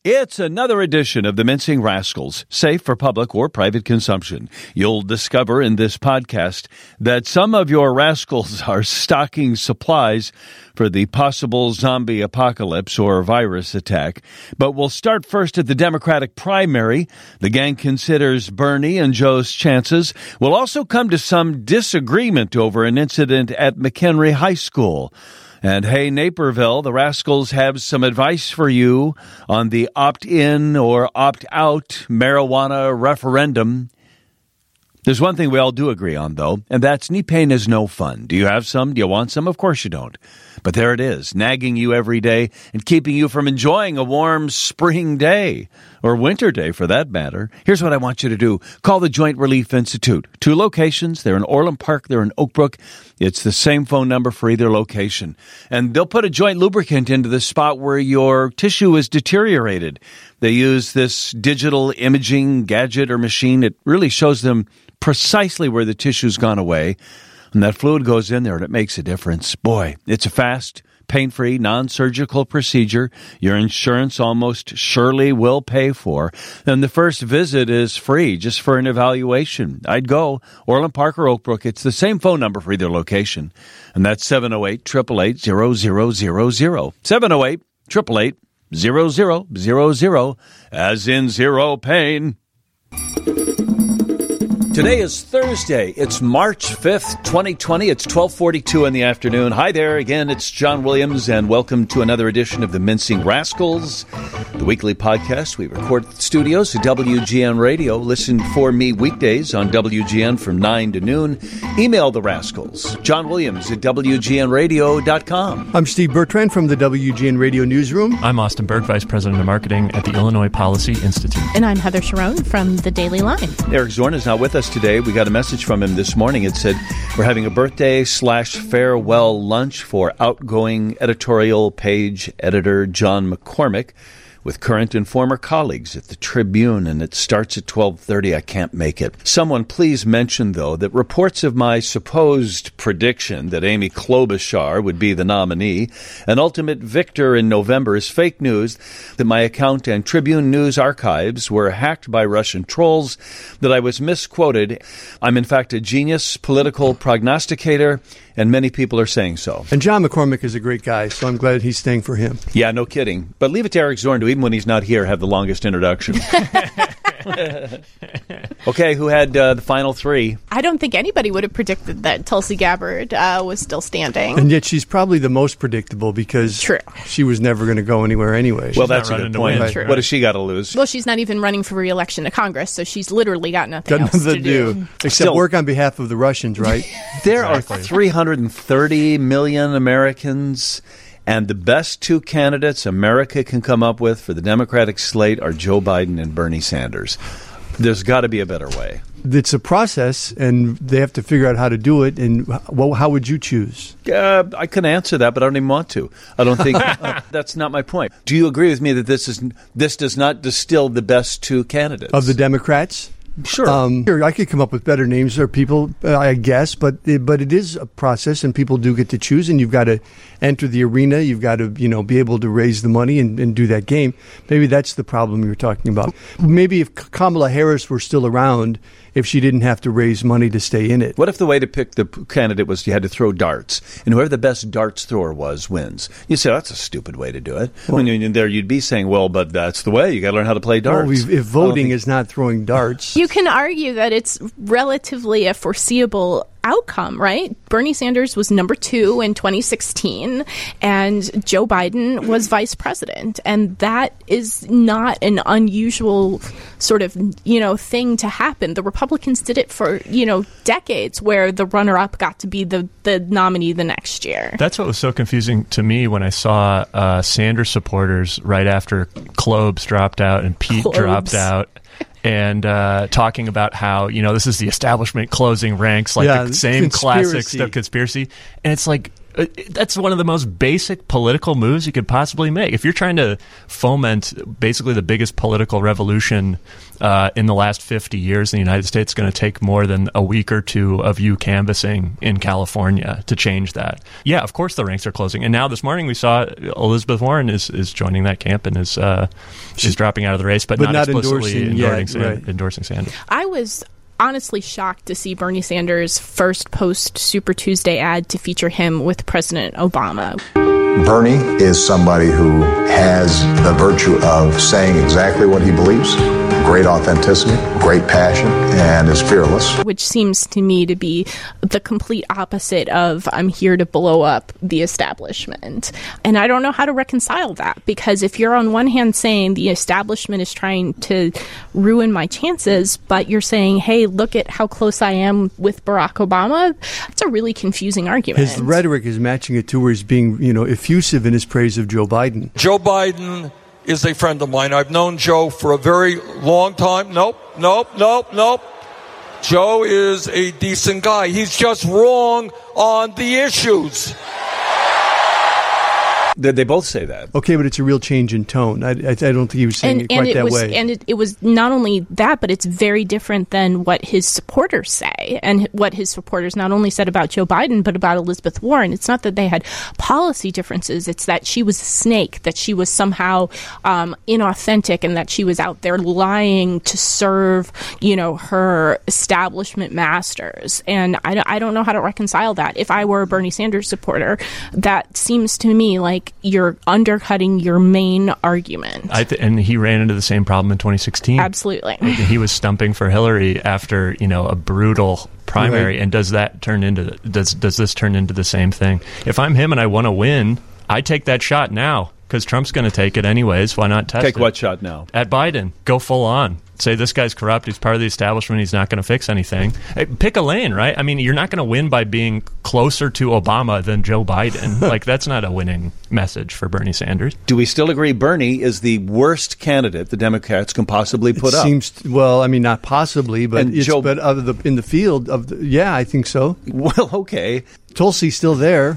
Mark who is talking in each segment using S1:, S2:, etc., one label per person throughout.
S1: It's another edition of the Mincing Rascals, safe for public or private consumption. You'll discover in this podcast that some of your rascals are stocking supplies for the possible zombie apocalypse or virus attack. But we'll start first at the Democratic primary. The gang considers Bernie and Joe's chances. We'll also come to some disagreement over an incident at McHenry High School. And hey, Naperville, the Rascals have some advice for you on the opt-in or opt-out marijuana referendum. There's one thing we all do agree on, though, and that's knee pain is no fun. Do you have some? Do you want some? Of course you don't. But there it is, nagging you every day and keeping you from enjoying a warm spring day, or winter day for that matter. Here's what I want you to do. Call the Joint Relief Institute. 2 locations. They're in Orland Park. They're in Oak Brook. It's the same phone number for either location. And they'll put a joint lubricant into the spot where your tissue is deteriorated. They use this digital imaging gadget or machine. It really shows them precisely where the tissue's gone away. And that fluid goes in there and it makes a difference. Boy, it's a fast, pain-free, non-surgical procedure your insurance almost surely will pay for. And the first visit is free, just for an evaluation. I'd go. Orland Park or Oak Brook. It's the same phone number for either location. And that's 708-888-0000. 708-888-0000, as in zero pain. Today is Thursday. It's March 5th, 2020. It's 12:42 in the afternoon. Hi there. Again, it's John Williams, and welcome to another edition of the Mincing Rascals, the weekly podcast we record at the studios at WGN Radio. Listen for me weekdays on WGN from 9 to noon. Email the Rascals, John Williams at WGNradio.com.
S2: I'm Steve Bertrand from the WGN Radio Newsroom.
S3: I'm Austin Berg, Vice President of Marketing at the Illinois Policy Institute.
S4: And I'm Heather Sharon from the Daily Line.
S1: Eric Zorn is not with us today. We got a message from him this morning. It said, we're having a birthday/farewell lunch for outgoing editorial page editor John McCormick with current and former colleagues at the Tribune, and it starts at 12:30. I can't make it. Someone please mention, though, that reports of my supposed prediction that Amy Klobuchar would be the nominee, an ultimate victor in November, is fake news, that my account and Tribune News archives were hacked by Russian trolls, that I was misquoted. I'm, in fact, a genius political prognosticator, and many people are saying so.
S2: And John McCormick is a great guy, so I'm glad he's staying for him.
S1: Yeah, no kidding. But leave it to Eric Zorn to, even when he's not here, have the longest introduction. Okay, who had the final 3?
S4: I don't think anybody would have predicted that Tulsi Gabbard was still standing.
S2: And yet she's probably the most predictable because
S4: True.
S2: She was never going to go anywhere anyway.
S1: Well, that's a good point.
S4: True.
S1: What has she got to lose?
S4: Well, she's not even running for re-election to Congress, so she's literally got nothing else to do.
S2: Except
S1: Still,
S2: work on behalf of the Russians, right?
S1: There are 330 million Americans, and the best 2 candidates America can come up with for the Democratic slate are Joe Biden and Bernie Sanders. There's got to be a better way.
S2: It's a process, and they have to figure out how to do it. And how would you choose?
S1: I can answer that, but I don't even want to. I don't think that's not my point. Do you agree with me that this does not distill the best 2 candidates
S2: Of the Democrats?
S1: Sure.
S2: Sure, I could come up with better names or people, I guess, but it is a process, and people do get to choose, and you've got to enter the arena. You've got to, be able to raise the money and do that game. Maybe that's the problem you're talking about. Maybe if Kamala Harris were still around, if she didn't have to raise money to stay in it.
S1: What if the way to pick the candidate was you had to throw darts, and whoever the best darts thrower was wins? You say, that's a stupid way to do it. Well, when there you'd be saying, well, but that's the way. You got to learn how to play darts.
S2: Well, if voting is not throwing darts.
S4: You can argue that it's relatively a foreseeable outcome, right? Bernie Sanders was number 2 in 2016, and Joe Biden was vice president. And that is not an unusual sort of, thing to happen. The Republicans did it for, decades, where the runner-up got to be the nominee the next year.
S3: That's what was so confusing to me when I saw Sanders supporters right after Klobes dropped out and Pete dropped out. And talking about how, this is the establishment closing ranks, like the same classic stuff, conspiracy. And it's like, That's one of the most basic political moves you could possibly make. If you're trying to foment basically the biggest political revolution in the last 50 years in the United States, it's going to take more than a week or two of you canvassing in California to change that. Yeah, of course the ranks are closing. And now this morning we saw Elizabeth Warren is joining that camp and is dropping out of the race, but not explicitly endorsing Sanders.
S4: I was honestly shocked to see Bernie Sanders' first post Super Tuesday ad to feature him with President Obama.
S5: Bernie is somebody who has the virtue of saying exactly what he believes, great authenticity, great passion, and is fearless.
S4: Which seems to me to be the complete opposite of I'm here to blow up the establishment. And I don't know how to reconcile that, because if you're on one hand saying the establishment is trying to ruin my chances, but you're saying, hey, look at how close I am with Barack Obama, it's a really confusing argument.
S2: His rhetoric is matching it to where he's being, effusive in his praise of Joe Biden.
S6: Joe Biden is a friend of mine. I've known Joe for a very long time. Nope. Joe is a decent guy. He's just wrong on the issues.
S1: They both say that.
S2: Okay, but it's a real change in tone. I don't think he was saying it quite that way.
S4: And it was not only that, but it's very different than what his supporters say, and what his supporters not only said about Joe Biden, but about Elizabeth Warren. It's not that they had policy differences. It's that she was a snake, that she was somehow inauthentic, and that she was out there lying to serve, her establishment masters. And I don't know how to reconcile that. If I were a Bernie Sanders supporter, that seems to me like you're undercutting your main argument.
S3: And he ran into the same problem in 2016.
S4: Absolutely.
S3: He was stumping for Hillary after, a brutal primary. Right. And does this turn into the same thing? If I'm him and I want to win, I take that shot now, because Trump's going to take it anyways. Why not test it?
S1: Take what shot now?
S3: At Biden. Go full on. Say this guy's corrupt. He's part of the establishment. He's not going to fix anything. Hey, pick a lane, right? I mean, you're not going to win by being closer to Obama than Joe Biden. That's not a winning message for Bernie Sanders.
S1: Do we still agree Bernie is the worst candidate the Democrats can possibly put up?
S2: Not possibly, but in the field of I think so.
S1: Well, okay.
S2: Tulsi's still there.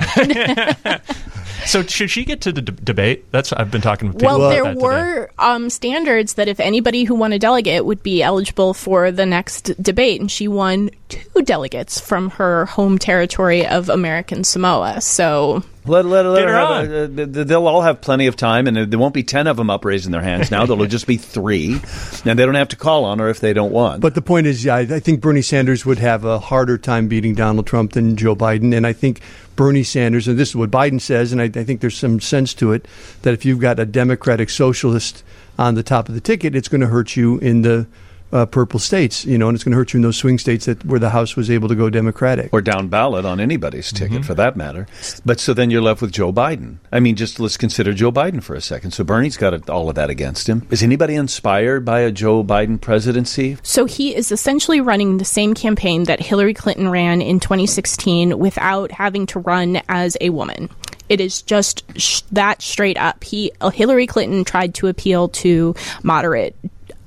S3: So should she get to the debate? That's I've been talking to people
S4: about
S3: that
S4: there were standards that if anybody who won a delegate would be eligible for the next debate, and she won 2 delegates from her home territory of American Samoa. So
S1: let her on. They'll all have plenty of time, and there won't be 10 of them up raising their hands now. There'll just be 3, and they don't have to call on her if they don't want.
S2: But the point is, I think Bernie Sanders would have a harder time beating Donald Trump than Joe Biden, and I think Bernie Sanders, and this is what Biden says, and I think there's some sense to it, that if you've got a Democratic socialist on the top of the ticket, it's going to hurt you in the purple states, and it's going to hurt you in those swing states where the House was able to go Democratic.
S1: Or down ballot on anybody's ticket, for that matter. But so then you're left with Joe Biden. I mean, just let's consider Joe Biden for a second. So Bernie's got all of that against him. Is anybody inspired by a Joe Biden presidency? So
S4: he is essentially running the same campaign that Hillary Clinton ran in 2016 without having to run as a woman. It is just that straight up. Hillary Clinton tried to appeal to moderate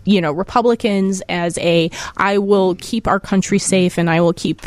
S4: Republicans as I will keep our country safe and I will keep,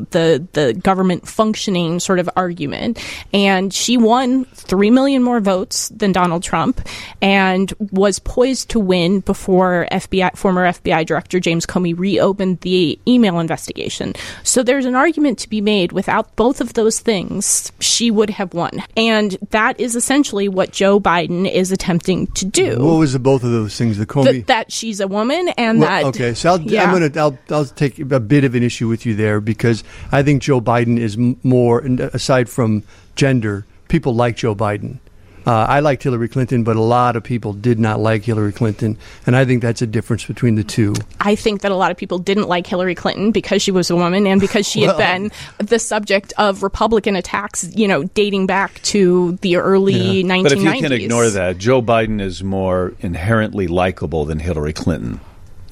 S4: the government functioning sort of argument. And she won 3 million more votes than Donald Trump and was poised to win before former FBI Director James Comey reopened the email investigation. So there's an argument to be made without both of those things, she would have won. And that is essentially what Joe Biden is attempting to do.
S2: What was both of those things? The Comey?
S4: That she's a woman, and that.
S2: Okay, so I'll take a bit of an issue with you there, because I think Joe Biden is more, aside from gender, people like Joe Biden. I liked Hillary Clinton, but a lot of people did not like Hillary Clinton, and I think that's a difference between the two.
S4: I think that a lot of people didn't like Hillary Clinton because she was a woman and because she had been the subject of Republican attacks, dating back to the early 1990s.
S1: But if you can ignore that, Joe Biden is more inherently likable than Hillary Clinton.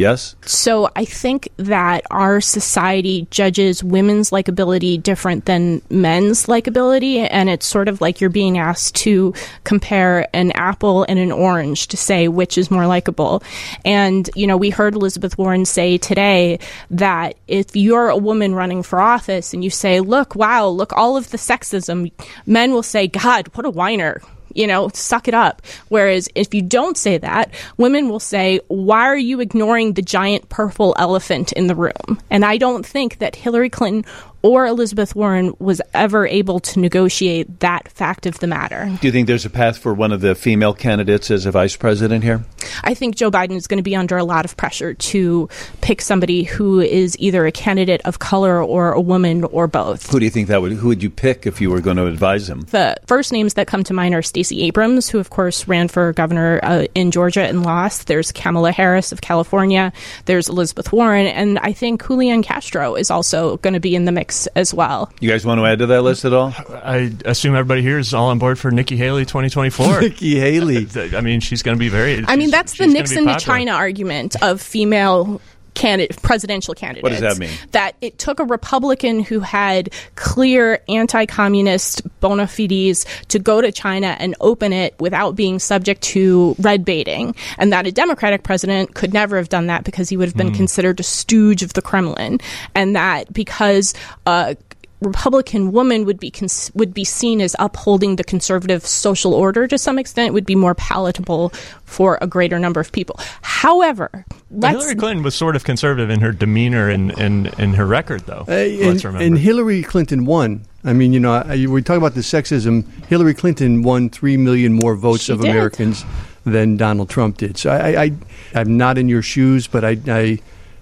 S1: Yes?
S4: So I think that our society judges women's likability different than men's likability, and it's sort of like you're being asked to compare an apple and an orange to say which is more likable. And, we heard Elizabeth Warren say today that if you're a woman running for office and you say, look all of the sexism, men will say, God, what a whiner. Suck it up. Whereas if you don't say that, women will say, why are you ignoring the giant purple elephant in the room? And I don't think that Hillary Clinton or Elizabeth Warren was ever able to negotiate that fact of the matter.
S1: Do you think there's a path for one of the female candidates as a vice president here?
S4: I think Joe Biden is going to be under a lot of pressure to pick somebody who is either a candidate of color or a woman or both.
S1: Who do you think who would you pick if you were going to advise him?
S4: The first names that come to mind are Stacey Abrams, who of course ran for governor in Georgia and lost. There's Kamala Harris of California. There's Elizabeth Warren. And I think Julian Castro is also going to be in the mix as well.
S1: You guys want to add to that list at all?
S3: I assume everybody here is all on board for Nikki Haley 2024.
S2: Nikki Haley.
S3: I mean, she's going to be very...
S4: that's the Nixon to China argument of female presidential candidates.
S1: What does that mean?
S4: That it took a Republican who had clear anti-communist bona fides to go to China and open it without being subject to red baiting, and that a Democratic president could never have done that because he would have been considered a stooge of the Kremlin, and that because Republican woman would be seen as upholding the conservative social order to some extent, it would be more palatable for a greater number of people. However,
S3: Hillary Clinton was sort of conservative in her demeanor and her record, though. Let's remember.
S2: And Hillary Clinton won. I mean, we talk about the sexism. Hillary Clinton won 3 million more votes of Americans than Donald Trump did. So I'm not in your shoes, but I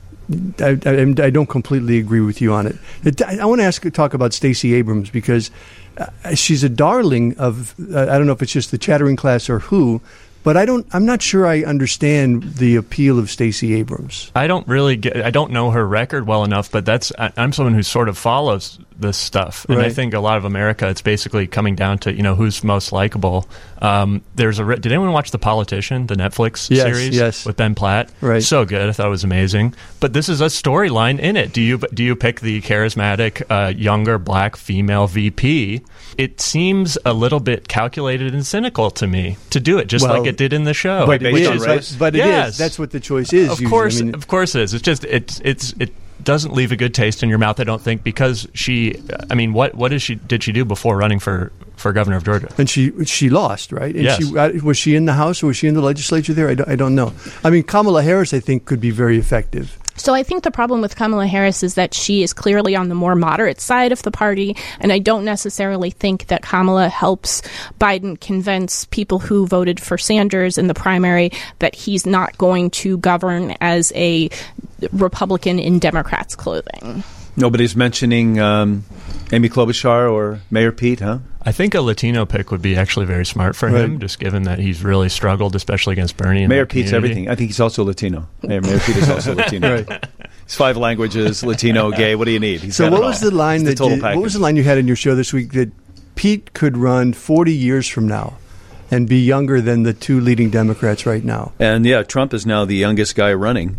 S2: don't completely agree with you on it. I want to talk about Stacey Abrams because she's a darling of, I don't know if it's just the chattering class or who, but I'm not sure I understand the appeal of Stacey Abrams.
S3: I don't know her record well enough, but I'm someone who sort of follows this stuff. And I think a lot of America, it's basically coming down to, who's most likable. Did anyone watch The Politician, the Netflix series with Ben Platt?
S2: Right.
S3: So good. I thought it was amazing. But this is a storyline in it. Do you pick the charismatic, younger black female VP? It seems a little bit calculated and cynical to me to do it, just like it did in the show.
S2: But it is. That's what the choice is.
S3: Of course it is. It's just it doesn't leave a good taste in your mouth, I don't think, because what did she do before running for governor of Georgia?
S2: And she lost, right? And
S3: yes.
S2: Was she in the House or was she in the legislature there? I don't know. I mean, Kamala Harris, I think, could be very effective.
S4: So I think the problem with Kamala Harris is that she is clearly on the more moderate side of the party, and I don't necessarily think that Kamala helps Biden convince people who voted for Sanders in the primary that he's not going to govern as a Republican in Democrats' clothing.
S1: Nobody's mentioning Amy Klobuchar or Mayor Pete, huh?
S3: I think a Latino pick would be actually very smart for him, just given that he's really struggled, especially against Bernie.
S1: Mayor Pete's everything. I think he's also Latino. Mayor Pete is also Latino. He's 5 languages, Latino, gay. What do you need?
S2: What was the line you had in your show this week that Pete could run 40 years from now and be younger than the 2 leading Democrats right now?
S1: And Trump is now the youngest guy running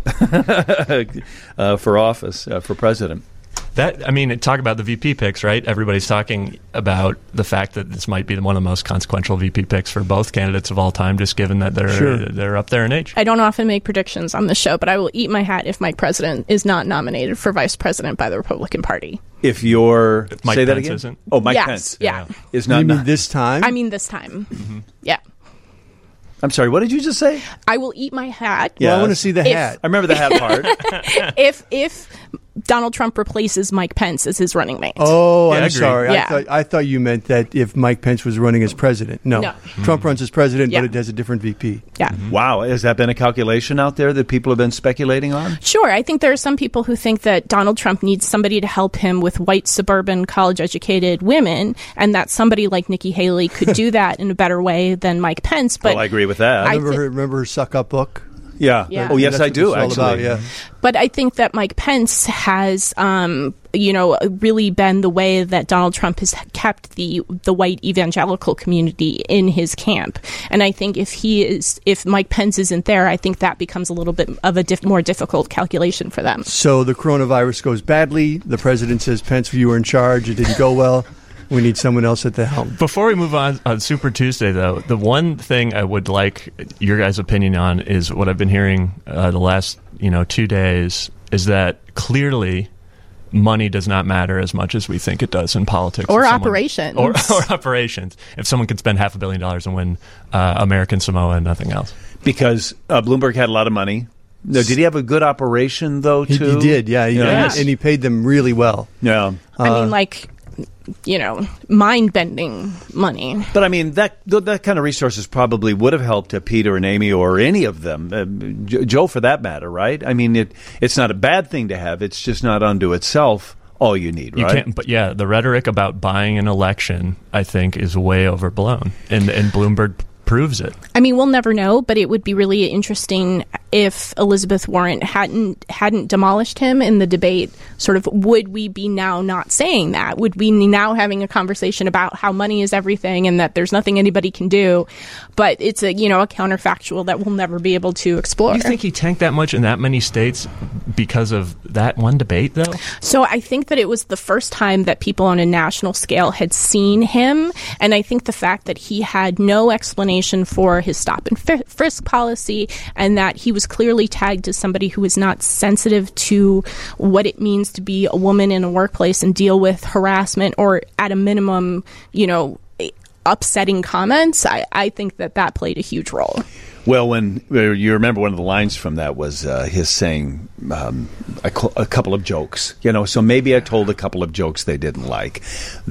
S1: for office, for president.
S3: Talk about the VP picks, right? Everybody's talking about the fact that this might be one of the most consequential VP picks for both candidates of all time, just given that they're up there in age.
S4: I don't often make predictions on the show, but I will eat my hat if Mike President is not nominated for vice president by the Republican Party.
S1: If
S3: Mike
S1: say that
S3: Pence
S1: again?
S3: isn't?
S1: Oh, Mike
S4: yes,
S1: Pence.
S4: Yeah.
S1: Is not.
S2: You mean this time?
S4: I mean this time. Mm-hmm. Yeah.
S1: I'm sorry, what did you just say?
S4: I will eat my hat.
S2: Yeah, I want to see the hat.
S1: I remember the hat part.
S4: If Donald Trump replaces Mike Pence as his running mate.
S2: Oh, I'm sorry.
S4: Yeah.
S2: I thought you meant that if Mike Pence was running as president. No. Trump runs as president, but it has a different VP.
S4: Yeah.
S1: Mm-hmm. Wow. Has that been a calculation out there that people have been speculating on?
S4: Sure. I think there are some people who think that Donald Trump needs somebody to help him with white, suburban, college-educated women, and that somebody like Nikki Haley could do that in a better way than Mike Pence. But
S1: I agree with that.
S2: Remember her suck-up book?
S1: Yeah.
S4: Yeah.
S1: Oh, yes,
S2: That's
S1: I
S2: what
S1: do,
S2: it's all
S1: actually.
S2: about, yeah.
S4: But I think that Mike Pence has, really been the way that Donald Trump has kept the white evangelical community in his camp. And I think if Mike Pence isn't there, I think that becomes a little bit of a more difficult calculation for them.
S2: So the coronavirus goes badly. The president says, Pence, you were in charge. It didn't go well. We need someone else at the helm.
S3: Before we move on Super Tuesday, though, the one thing I would like your guys' opinion on is what I've been hearing the last 2 days is that clearly money does not matter as much as we think it does in politics.
S4: Or operations.
S3: Or operations. If someone could spend $500 million and win American Samoa and nothing else.
S1: Because Bloomberg had a lot of money. No, did he have a good operation, though, too?
S2: He did, yeah. And he paid them really well.
S1: Yeah.
S4: Mind-bending money.
S1: But I mean, that kind of resources probably would have helped Peter and Amy or any of them, Joe for that matter, right? I mean, it's not a bad thing to have. It's just not unto itself all you need, right?
S3: You can't, but yeah, the rhetoric about buying an election, I think, is way overblown, and Bloomberg proves it.
S4: I mean, we'll never know, but it would be really interesting if Elizabeth Warren hadn't demolished him in the debate. Sort of, would we be now not saying that? Would we now having a conversation about how money is everything and that there's nothing anybody can do? But it's a counterfactual that we'll never be able to explore.
S3: You think he tanked that much in that many states because of that one debate, though?
S4: So I think that it was the first time that people on a national scale had seen him, and I think the fact that he had no explanation for his stop and frisk policy, and that he was clearly tagged as somebody who is not sensitive to what it means to be a woman in a workplace and deal with harassment or, at a minimum, upsetting comments. I think that played a huge role.
S1: Well, when you remember, one of the lines from that was his saying a couple of jokes. So maybe I told a couple of jokes they didn't like.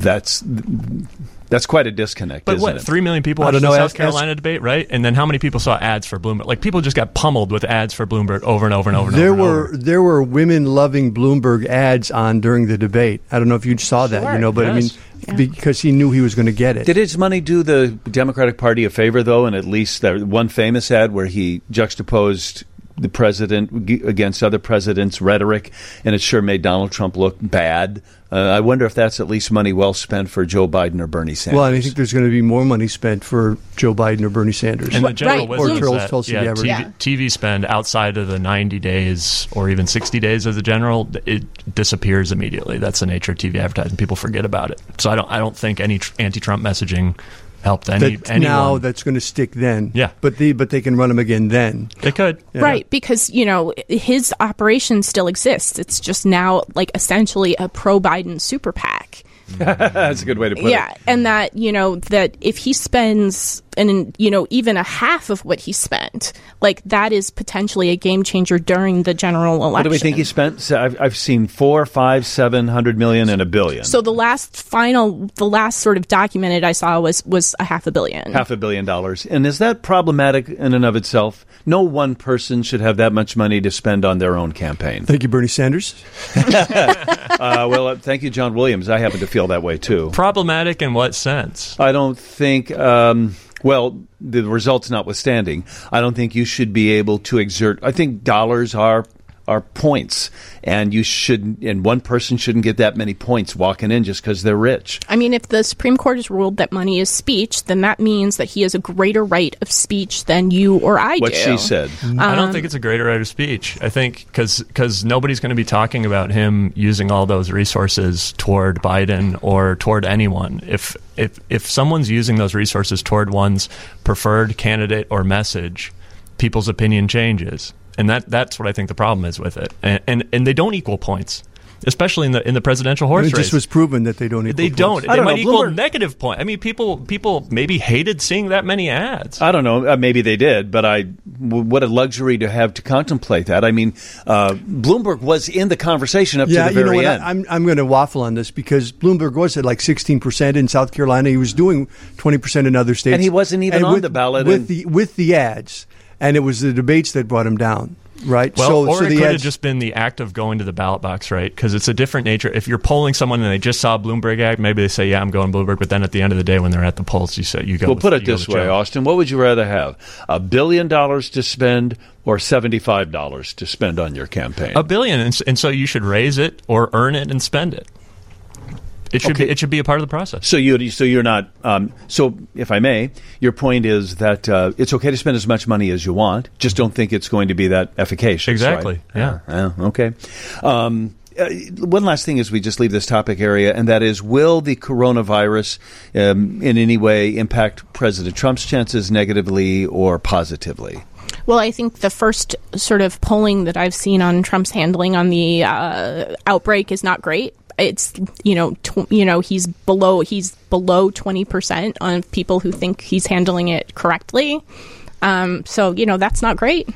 S1: That's quite a disconnect,
S3: but
S1: isn't it?
S3: 3 million people watched the South Carolina debate, right? And then how many people saw ads for Bloomberg? Like, people just got pummeled with ads for Bloomberg over and over and over.
S2: There were women loving Bloomberg ads on during the debate. I don't know if you saw that, but
S3: yes.
S2: I mean, because he knew he was going to get it.
S1: Did his money do the Democratic Party a favor, though, and at least that one famous ad where he juxtaposed the president against other presidents' rhetoric, and it sure made Donald Trump look bad? I wonder if that's at least money well spent for Joe Biden or Bernie Sanders.
S2: Well, I think there's going to be more money spent for Joe Biden or Bernie Sanders.
S3: And the general wisdom is that
S2: TV
S3: spend outside of the 90 days or even 60 days as a general, it disappears immediately. That's the nature of TV advertising. People forget about it. So I don't think any anti-Trump messaging helped anyone.
S2: Now that's going to stick then.
S3: Yeah.
S2: But they can run them again then.
S3: They could.
S2: Yeah.
S4: Right, because, his operation still exists. It's just now, essentially a pro-Biden super PAC.
S1: That's a good way to put it.
S4: Yeah, and that, that if he spends, even a half of what he spent, that is potentially a game changer during the general election.
S1: What do we think he spent? So I've seen 4, 5, 700 million and $1 billion.
S4: So the last sort of documented I saw was $500 million.
S1: $500 million. And is that problematic in and of itself? No one person should have that much money to spend on their own campaign.
S2: Thank you, Bernie Sanders.
S1: Thank you, John Williams. I happen to feel that way, too.
S3: Problematic in what sense?
S1: I don't think... the results notwithstanding, I don't think you should be able to exert... I think dollars are points, and one person shouldn't get that many points walking in just because they're rich.
S4: I mean, if the Supreme Court has ruled that money is speech, then that means that he has a greater right of speech than you or I do.
S1: What she said.
S3: I don't think it's a greater right of speech. I think because nobody's going to be talking about him using all those resources toward Biden or toward anyone. If someone's using those resources toward one's preferred candidate or message, people's opinion changes. And that's what I think the problem is with it. And they don't equal points, especially in the presidential horse race.
S2: It just was proven that they don't equal
S3: points. They don't.
S1: They
S3: might equal negative points. I mean, people maybe hated seeing that many ads.
S1: I don't know. Maybe they did, but what a luxury to have to contemplate that. I mean, Bloomberg was in the conversation up to the very end.
S2: I'm going to waffle on this because Bloomberg was at 16% in South Carolina. He was doing 20% in other states.
S1: And he wasn't even on the ballot.
S2: With the ads. And it was the debates that brought him down. right?
S3: Well, or it
S2: the
S3: could have
S2: ads,
S3: just been the act of going to the ballot box, right? Because it's a different nature. If you're polling someone and they just saw a Bloomberg ad, maybe they say, "Yeah, I'm going Bloomberg," but then at the end of the day, when they're at the polls, you say, "You go."
S1: Well, put it
S3: you go
S1: this
S3: with
S1: way,
S3: Joe.
S1: Austin. What would you rather have? $1 billion to spend or $75 to spend on your campaign?
S3: $1 billion, and so you should raise it or earn it and spend it. It should
S1: Okay.
S3: be. It should be a part of the process.
S1: So you're not. So if I may, your point is that it's okay to spend as much money as you want. Just don't think it's going to be that efficacious.
S3: Exactly.
S1: Right?
S3: Yeah.
S1: Okay. One last thing as we just leave this topic area, and that is, will the coronavirus in any way impact President Trump's chances negatively or positively?
S4: Well, I think the first sort of polling that I've seen on Trump's handling on the outbreak is not great. It's he's below 20% on people who think he's handling it correctly. So that's not great.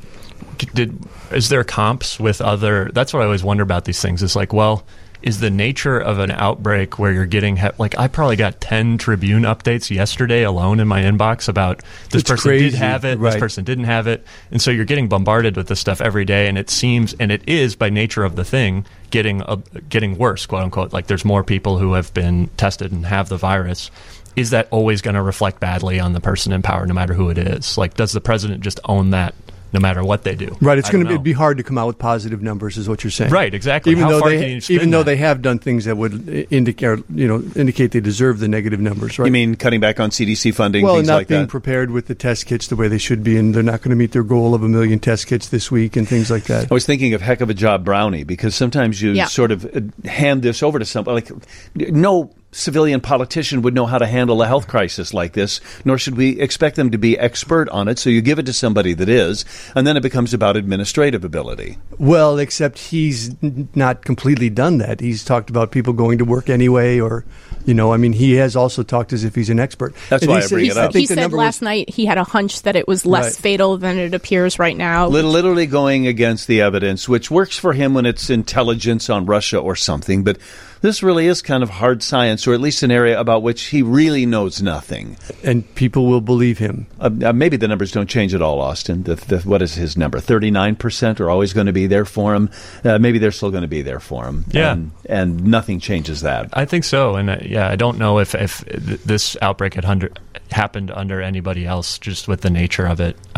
S3: Is there comps with other? That's what I always wonder about these things. It's like, well, is the nature of an outbreak where you're getting I probably got 10 Tribune updates yesterday alone in my inbox about this
S2: It's
S3: person
S2: crazy.
S3: did have it,
S2: Right.
S3: this person didn't have it, and so you're getting bombarded with this stuff every day, and it seems, and it is by nature of the thing, getting worse, quote unquote. Like there's more people who have been tested and have the virus. Is that always going to reflect badly on the person in power, no matter who it is? Like, does the president just own that? No matter what they do,
S2: right? It's
S3: I
S2: going
S3: don't
S2: to
S3: know.
S2: be hard to come out with positive numbers, is what you're saying,
S3: Right, exactly.
S2: Even
S3: How
S2: though
S3: far can you spin that?
S2: they have done things that would indicate they deserve the negative numbers, right?
S1: You mean cutting back on CDC funding,
S2: well,
S1: things
S2: not
S1: like
S2: being
S1: that?
S2: prepared with the test kits the way they should be, and they're not going to meet their goal of 1 million test kits this week and things like that.
S1: I was thinking of heck of a job Brownie, because sometimes you sort of hand this over to somebody. Like, no civilian politician would know how to handle a health crisis like this, nor should we expect them to be expert on it. So you give it to somebody that is, and then it becomes about administrative ability.
S2: Well, except he's not completely done that. He's talked about people going to work anyway, or, he has also talked as if he's an expert.
S1: That's
S2: And
S1: why
S2: he
S1: I
S2: said-
S1: bring it up.
S2: think
S4: He
S2: the
S4: said
S2: number
S4: last
S2: was-
S4: night he had a hunch that it was less
S2: Right.
S4: fatal than it appears right now.
S1: Literally going against the evidence, which works for him when it's intelligence on Russia or something, but this really is kind of hard science, or at least an area about which he really knows nothing.
S2: and people will believe him.
S1: Maybe the numbers don't change at all, Austin. What is his number? 39% are always going to be there for him. Maybe they're still going to be there for him.
S3: Yeah.
S1: And nothing changes that.
S3: I think so, and I don't know if this outbreak had happened under anybody else, just with the nature of it.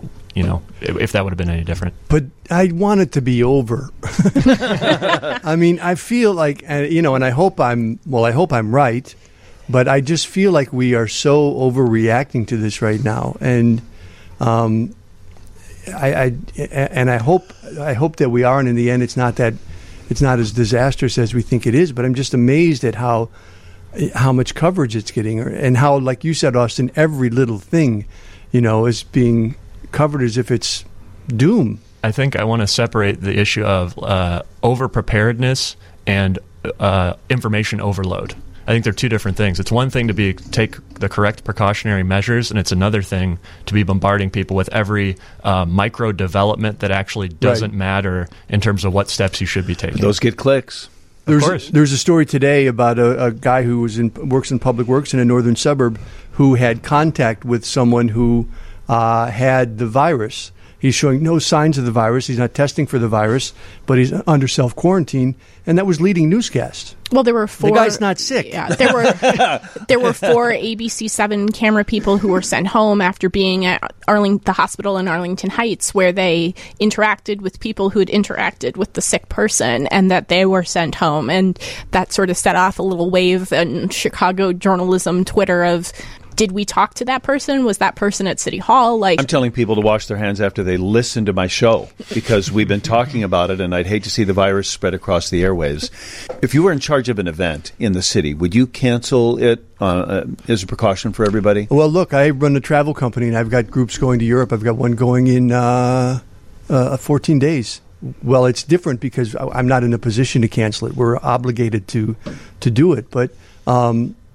S3: If that would have been any different.
S2: But I want it to be over. I mean, I feel like, and I hope I'm right, but I just feel like we are so overreacting to this right now, and I hope that we are, and in the end, it's not as disastrous as we think it is. But I'm just amazed at how much coverage it's getting, and how, like you said, Austin, every little thing, is being covered as if it's doom.
S3: I think I want to separate the issue of over-preparedness and information overload. I think they're two different things. It's one thing to take the correct precautionary measures, and it's another thing to be bombarding people with every micro development that actually doesn't matter in terms of what steps you should be taking.
S1: Those get clicks.
S3: course.
S2: There's a story today about a guy who works in public works in a northern suburb who had contact with someone who had the virus. He's showing no signs of the virus. He's not testing for the virus, but he's under self-quarantine, and that was leading newscast.
S4: Well, there were 4.
S2: The guy's not sick.
S4: Yeah, there were 4 ABC7 camera people who were sent home after being at the hospital in Arlington Heights, where they interacted with people who had interacted with the sick person, and that they were sent home. And that sort of set off a little wave in Chicago journalism Twitter of, did we talk to that person? Was that person at City Hall?
S1: I'm telling people to wash their hands after they listen to my show, because we've been talking about it, and I'd hate to see the virus spread across the airwaves. If you were in charge of an event in the city, would you cancel it as a precaution for everybody?
S2: Well, look, I run a travel company, and I've got groups going to Europe. I've got one going in 14 days. Well, it's different because I'm not in a position to cancel it. We're obligated to do it. But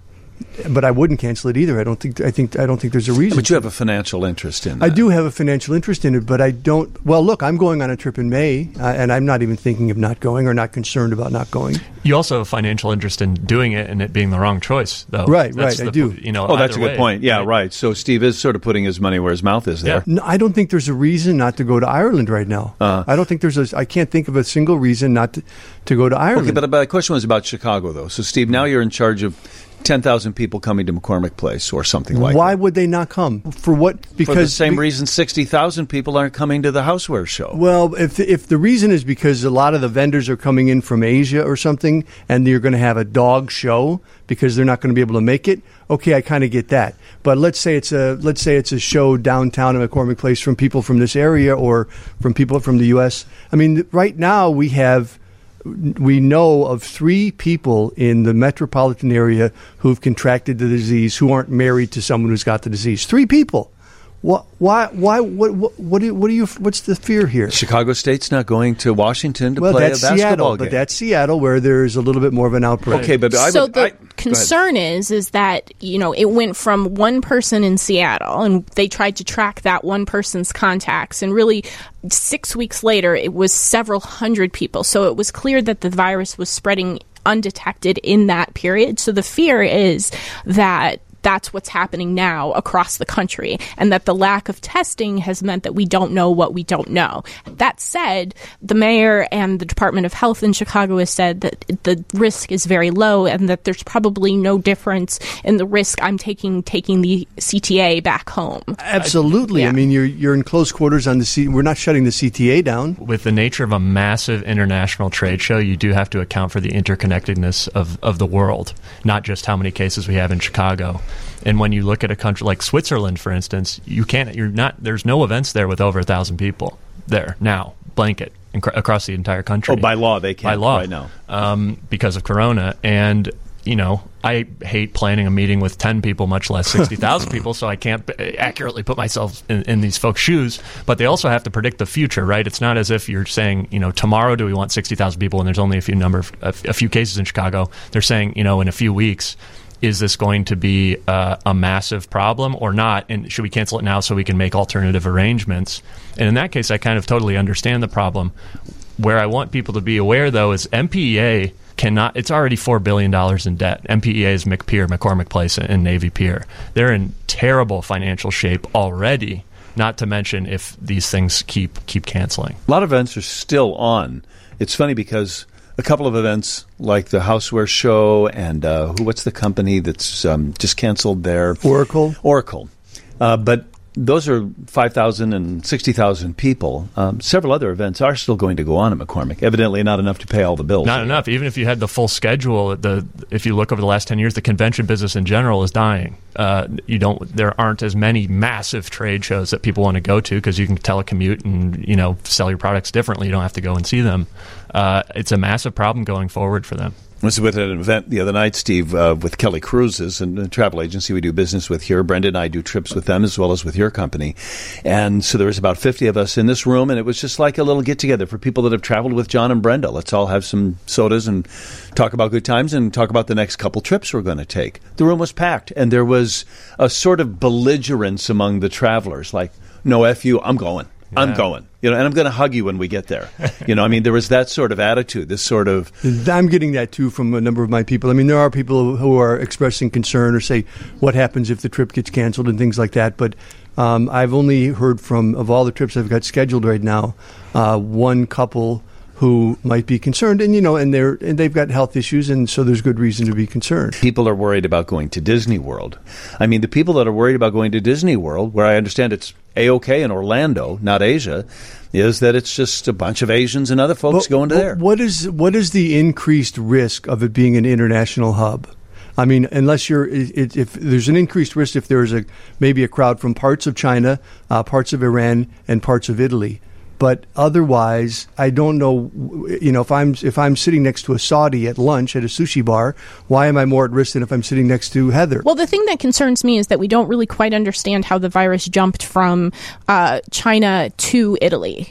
S2: But I wouldn't cancel it either. I don't think there's a reason.
S1: But you have a financial interest in that.
S2: I do have a financial interest in it, but I don't. Well, look, I'm going on a trip in May, and I'm not even thinking of not going or not concerned about not going.
S3: You also have a financial interest in doing it and it being the wrong choice, though.
S2: Right, I do.
S1: That's a good point. Yeah, right. So Steve is sort of putting his money where his mouth is there.
S2: No, I don't think there's a reason not to go to Ireland right now. I don't think I can't think of a single reason not to go to Ireland.
S1: Okay, but the question was about Chicago, though. So, Steve, now you're in charge of 10,000 people coming to McCormick Place or something like that.
S2: Why would they not come? For what?
S1: Because for the same reason 60,000 people aren't coming to the Houseware show.
S2: Well, if the reason is because a lot of the vendors are coming in from Asia or something, and you're going to have a dog show because they're not going to be able to make it, okay, I kind of get that. But let's say it's a show downtown at McCormick Place from people from this area or from people from the U.S. I mean, right now we know of 3 people in the metropolitan area who've contracted the disease who aren't married to someone who's got the disease. 3 people. Why? What's the fear here?
S1: Chicago State's not going to Washington to play a basketball
S2: Seattle,
S1: game.
S2: But that's Seattle, where there's a little bit more of an outbreak.
S1: Okay, but
S4: the concern is that it went from one person in Seattle, and they tried to track that one person's contacts, and really 6 weeks later, it was several hundred people. So it was clear that the virus was spreading undetected in that period. So the fear is that that's what's happening now across the country, and that the lack of testing has meant that we don't know what we don't know. That said, the mayor and the Department of Health in Chicago has said that the risk is very low and that there's probably no difference in the risk I'm taking the CTA back home.
S2: Absolutely. I mean, you're in close quarters on the CTA. We're not shutting the CTA down.
S3: With the nature of a massive international trade show, you do have to account for the interconnectedness of the world, not just how many cases we have in Chicago. And when you look at a country like Switzerland, for instance, there's no events there with over 1,000 people there now, blanket, across the entire country.
S1: Oh, by law, they can't.
S3: By law.
S1: Right now.
S3: Because of Corona. And, I hate planning a meeting with 10 people, much less 60,000 people, so I can't accurately put myself in these folks' shoes. But they also have to predict the future, right? It's not as if you're saying, tomorrow do we want 60,000 people and there's only a few cases in Chicago. They're saying, in a few weeks, is this going to be a massive problem or not? And should we cancel it now so we can make alternative arrangements? And in that case, I kind of totally understand the problem. Where I want people to be aware, though, is MPEA cannot. It's already $4 billion in debt. MPEA is McPier, McCormick Place, and Navy Pier. They're in terrible financial shape already, not to mention if these things keep canceling.
S1: A lot of events are still on. It's funny because a couple of events like the Houseware show and what's the company that's just canceled their
S2: Oracle.
S1: But those are 5,000 and 60,000 people. Several other events are still going to go on at McCormick. Evidently not enough to pay all the bills.
S3: Not enough. Even if you had the full schedule, if you look over the last 10 years, the convention business in general is dying. There aren't as many massive trade shows that people want to go to because you can telecommute and sell your products differently. You don't have to go and see them. It's a massive problem going forward for them.
S1: I was with an event the other night, Steve, with Kelly Cruises, and a travel agency we do business with here. Brenda and I do trips with them as well as with your company. And so there was about 50 of us in this room, and it was just like a little get-together for people that have traveled with John and Brenda. Let's all have some sodas and talk about good times and talk about the next couple trips we're going to take. The room was packed, and there was a sort of belligerence among the travelers, like, no, F you, I'm going. Yeah. I'm going. And I'm going to hug you when we get there. There was that sort of attitude, this sort of...
S2: I'm getting that, too, from a number of my people. I mean, there are people who are expressing concern or say, what happens if the trip gets canceled and things like that. But I've only heard of all the trips I've got scheduled right now, one couple who might be concerned, and they've got health issues, and so there's good reason to be concerned.
S1: People are worried about going to Disney World. I mean, the people that are worried about going to Disney World, where I understand it's A-OK in Orlando, not Asia, is that it's just a bunch of Asians and other folks going to there.
S2: What is the increased risk of it being an international hub? I mean, unless if there's an increased risk if there's maybe a crowd from parts of China, parts of Iran, and parts of Italy. But otherwise, I don't know. If I'm sitting next to a Saudi at lunch at a sushi bar, why am I more at risk than if I'm sitting next to Heather?
S4: Well, the thing that concerns me is that we don't really quite understand how the virus jumped from China to Italy.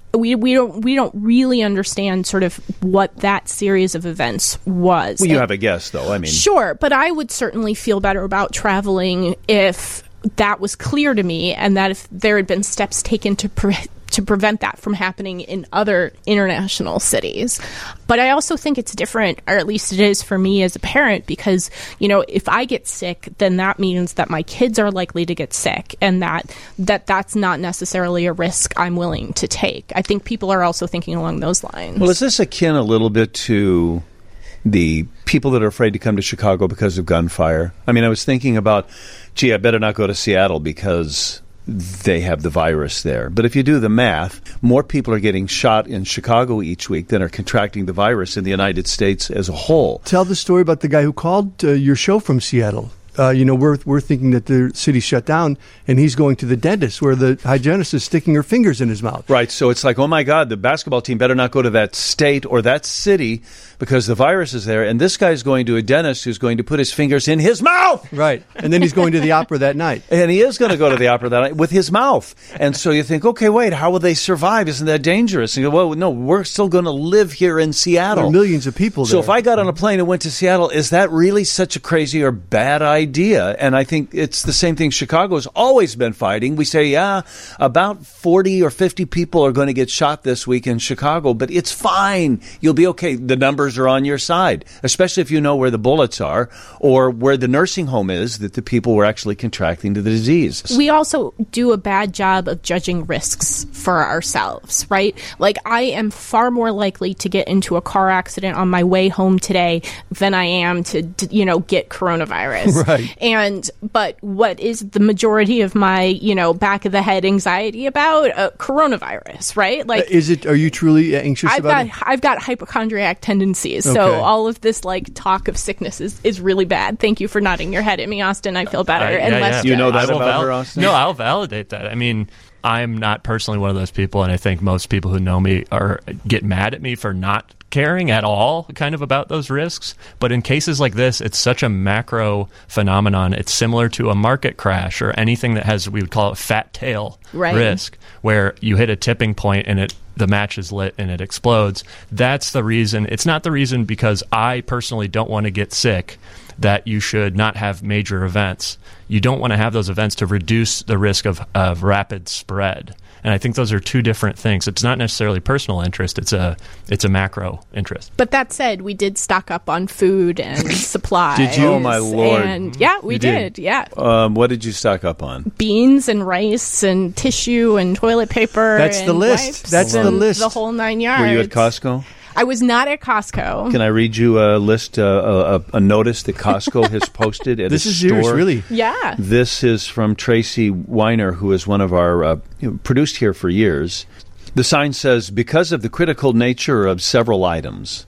S4: we don't really understand sort of what that series of events was.
S1: Well, you have a guess, though. I mean,
S4: sure, but I would certainly feel better about traveling if that was clear to me, and that if there had been steps taken to prevent that from happening in other international cities. But I also think it's different, or at least it is for me as a parent, because, if I get sick, then that means that my kids are likely to get sick, and that's not necessarily a risk I'm willing to take. I think people are also thinking along those lines.
S1: Well, is this akin a little bit to the people that are afraid to come to Chicago because of gunfire? I mean, I was thinking about, I better not go to Seattle because they have the virus there. But if you do the math, more people are getting shot in Chicago each week than are contracting the virus in the United States as a whole.
S2: Tell the story about the guy who called your show from Seattle. We're thinking that the city shut down, and he's going to the dentist where the hygienist is sticking her fingers in his mouth.
S1: Right, so it's like, oh my God, the basketball team better not go to that state or that city because the virus is there, and this guy's going to a dentist who's going to put his fingers in his mouth!
S2: Right, and then he's going to the opera that night.
S1: And he is going to go to the opera that night with his mouth. And so you think, okay, wait, how will they survive? Isn't that dangerous? And you go, well, no, we're still going to live here in Seattle.
S2: There are millions of people there.
S1: So if I got on a plane and went to Seattle, is that really such a crazy or bad idea? And I think it's the same thing Chicago's always been fighting. We say, about 40 or 50 people are going to get shot this week in Chicago, but it's fine. You'll be okay. The numbers are on your side, especially if you know where the bullets are or where the nursing home is that the people were actually contracting the disease.
S4: We also do a bad job of judging risks for ourselves, right? Like, I am far more likely to get into a car accident on my way home today than I am to get coronavirus.
S2: Right.
S4: But what is the majority of my, back of the head anxiety about? Coronavirus, right? Like,
S2: are you truly anxious about it?
S4: I've got hypochondriac tendencies, so all of this talk of sickness is really bad. Thank you for nodding your head at me, Austin. I feel better and less.
S1: You know that about her, Austin?
S3: No, I'll validate that. I mean, I'm not personally one of those people, and I think most people who know me get mad at me for not caring at all kind of about those risks. But in cases like this, it's such a macro phenomenon. It's similar to a market crash or anything that has, we would call it fat tail risk, where you hit a tipping point and the match is lit and it explodes. That's the reason. It's not the reason because I personally don't want to get sick that you should not have major events. You don't want to have those events to reduce the risk of rapid spread. And I think those are two different things. It's not necessarily personal interest. It's a macro interest.
S4: But that said, we did stock up on food and supplies.
S1: Did you? Oh, my Lord.
S4: And yeah, we did. Yeah.
S1: What did you stock up on?
S4: Beans and rice and tissue and toilet paper.
S2: That's the list. That's the list.
S4: The whole 9 yards.
S1: Were you at Costco?
S4: I was not at Costco.
S1: Can I read you a list, a notice that Costco has posted at
S2: this
S1: a
S2: is
S1: store?
S2: Yours, really?
S4: Yeah.
S1: This is from Tracy Weiner, who is one of our produced here for years. The sign says, because of the critical nature of several items,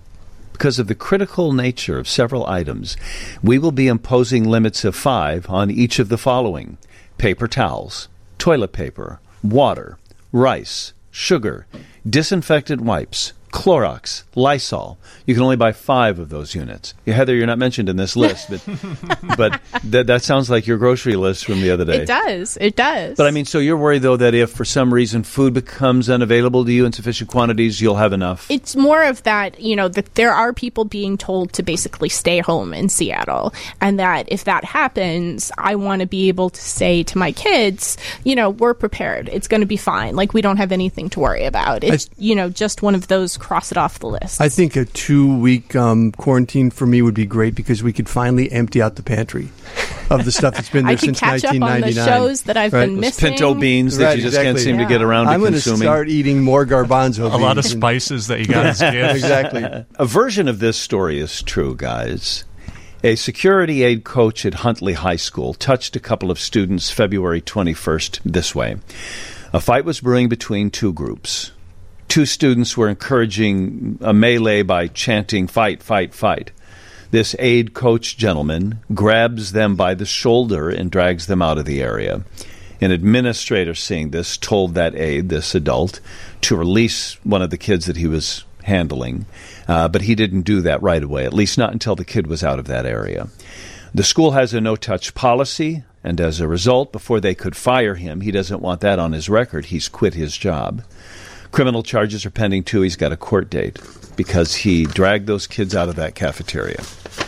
S1: we will be imposing limits of 5 on each of the following: paper towels, toilet paper, water, rice, sugar, disinfectant wipes, Clorox, Lysol. You can only buy 5 of those units. Heather, you're not mentioned in this list, but that sounds like your grocery list from the other day.
S4: It does.
S1: But I mean, so you're worried, though, that if for some reason food becomes unavailable to you in sufficient quantities, you'll have enough?
S4: It's more of that, that there are people being told to basically stay home in Seattle. And that if that happens, I want to be able to say to my kids, we're prepared. It's going to be fine. Like, we don't have anything to worry about. It's, just one of those cross it off the list.
S2: I think a 2-week quarantine for me would be great because we could finally empty out the pantry of the stuff that's been there since 1999.
S4: I can catch up on the shows that I've been missing.
S1: Pinto beans that you just can't seem to get around to consuming.
S2: I'm going to start eating more garbanzo beans.
S3: A lot of spices that you got as gifts.
S2: Exactly.
S1: A version of this story is true, guys. A security aid coach at Huntley High School touched a couple of students February 21st this way. A fight was brewing between 2 groups. 2 students were encouraging a melee by chanting, "Fight, fight, fight." This aide coach gentleman grabs them by the shoulder and drags them out of the area. An administrator seeing this told that aide, this adult, to release one of the kids that he was handling, but he didn't do that right away, at least not until the kid was out of that area. The school has a no-touch policy, and as a result, before they could fire him, he doesn't want that on his record, he's quit his job. Criminal charges are pending, too. He's got a court date because he dragged those kids out of that cafeteria.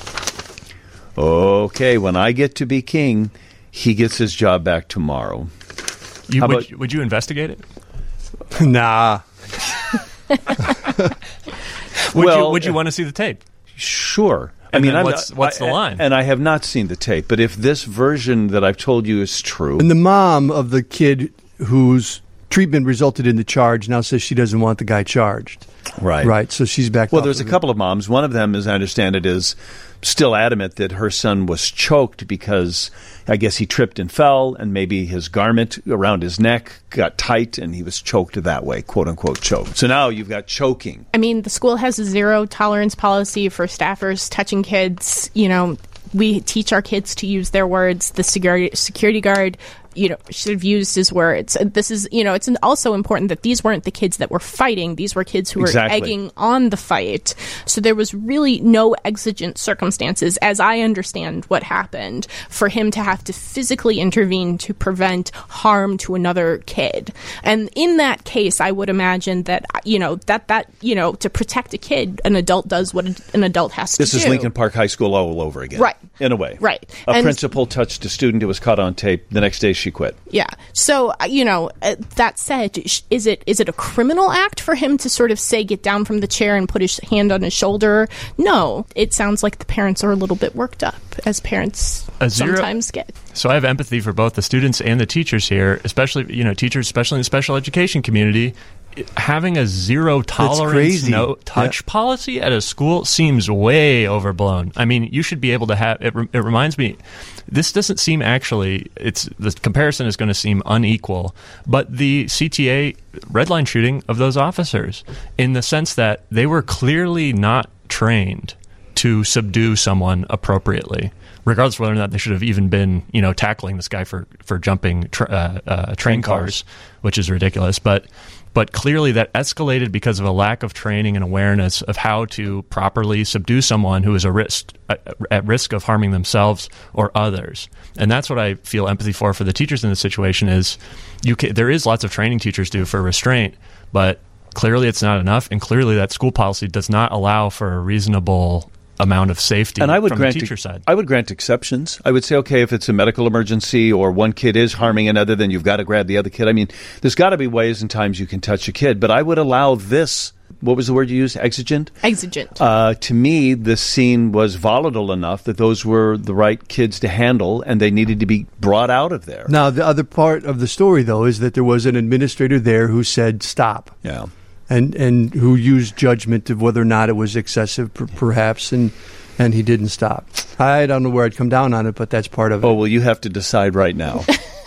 S1: Okay, when I get to be king, he gets his job back tomorrow.
S3: Would you investigate it?
S2: Nah.
S3: Would you want to see the tape?
S1: Sure.
S3: And what's the line?
S1: And I have not seen the tape, but if this version that I've told you is true...
S2: And the mom of the kid whose treatment resulted in the charge now says she doesn't want the guy charged.
S1: Right.
S2: Right, so she's back.
S1: Well, there's a couple of moms. One of them, as I understand it, is still adamant that her son was choked because I guess he tripped and fell, and maybe his garment around his neck got tight, and he was choked that way, quote-unquote choked. So now you've got choking.
S4: I mean, the school has a zero-tolerance policy for staffers touching kids. You know, we teach our kids to use their words. The security guard, should have used his words. This is, it's also important that these weren't the kids that were fighting. These were kids who were egging on the fight. So there was really no exigent circumstances, as I understand what happened, for him to have to physically intervene to prevent harm to another kid. And in that case, I would imagine that, to protect a kid, an adult does what an adult has to do.
S1: This is Lincoln Park High School all over again.
S4: Right.
S1: In a way.
S4: Right.
S1: A principal touched a student who was caught on tape. The next day she quit.
S4: Yeah. So, that said, is it a criminal act for him to sort of say, get down from the chair and put his hand on his shoulder? No. It sounds like the parents are a little bit worked up, as parents sometimes get.
S3: So I have empathy for both the students and the teachers here, especially, teachers, especially in the special education community. Having a zero tolerance, no touch policy at a school seems way overblown. I mean, you should be able to have it. It reminds me, this doesn't seem the comparison is going to seem unequal, but the CTA redline shooting of those officers, in the sense that they were clearly not trained to subdue someone appropriately, regardless of whether or not they should have even been, tackling this guy for jumping train cars, which is ridiculous. But clearly that escalated because of a lack of training and awareness of how to properly subdue someone who is at risk of harming themselves or others. And that's what I feel empathy for the teachers in this situation is there is lots of training teachers do for restraint, but clearly it's not enough, and clearly that school policy does not allow for a reasonable amount of safety from the teacher side.
S1: I would grant exceptions. I would say, okay, if it's a medical emergency or one kid is harming another, then you've got to grab the other kid. I mean, there's got to be ways and times you can touch a kid, but I would allow this. What was the word you used? Exigent?
S4: Exigent.
S1: To me, this scene was volatile enough that those were the right kids to handle, and they needed to be brought out of there.
S2: Now, the other part of the story, though, is that there was an administrator there who said stop.
S1: Yeah.
S2: And who used judgment of whether or not it was excessive, perhaps, and he didn't stop. I don't know where I'd come down on it, but that's part of it.
S1: Oh, well, you have to decide right now.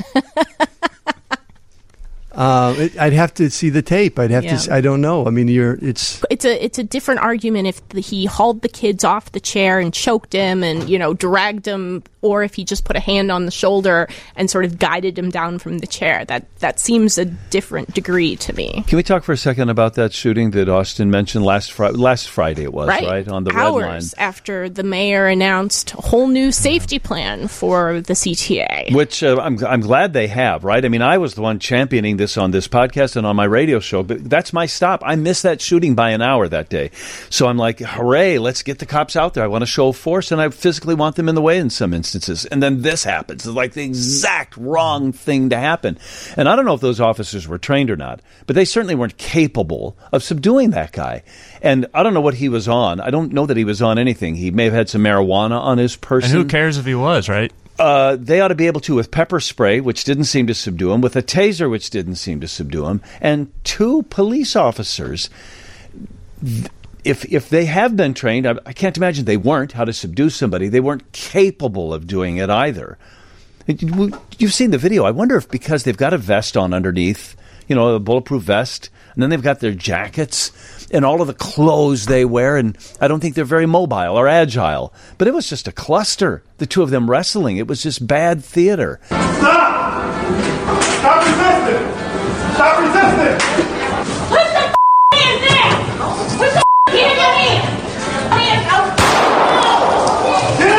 S2: I'd have to see the tape. I'd have to. I don't know. I mean, it's
S4: a different argument if he hauled the kids off the chair and choked him and dragged him, or if he just put a hand on the shoulder and sort of guided him down from the chair. That seems a different degree to me.
S1: Can we talk for a second about that shooting that Austin mentioned last Friday? It was right on the red line.
S4: Hours after the mayor announced a whole new safety plan for the CTA,
S1: which I'm glad they have. Right? I mean, I was the one championing this on this podcast and on my radio show, but that's my stop. I missed that shooting by an hour that day. So I'm like, hooray, let's get the cops out there. I want to show force, and I physically want them in the way in some instances. And then this happens. It's like the exact wrong thing to happen. And I don't know if those officers were trained or not, but they certainly weren't capable of subduing that guy. And I don't know what he was on. I don't know that he was on anything. He may have had some marijuana on his person.
S3: And who cares if he was, right?
S1: They ought to be able to with pepper spray, which didn't seem to subdue him, with a taser, which didn't seem to subdue him, and 2 police officers. If they have been trained, I can't imagine they weren't, how to subdue somebody. They weren't capable of doing it either. You've seen the video. I wonder if because they've got a vest on underneath, a bulletproof vest, and then they've got their jackets and all of the clothes they wear, and I don't think they're very mobile or agile. But it was just a cluster, the 2 of them wrestling. It was just bad theater.
S7: Stop! Stop resisting! Stop resisting!
S8: Put the hands in! Put the hands in your hands! Hands out!
S7: Get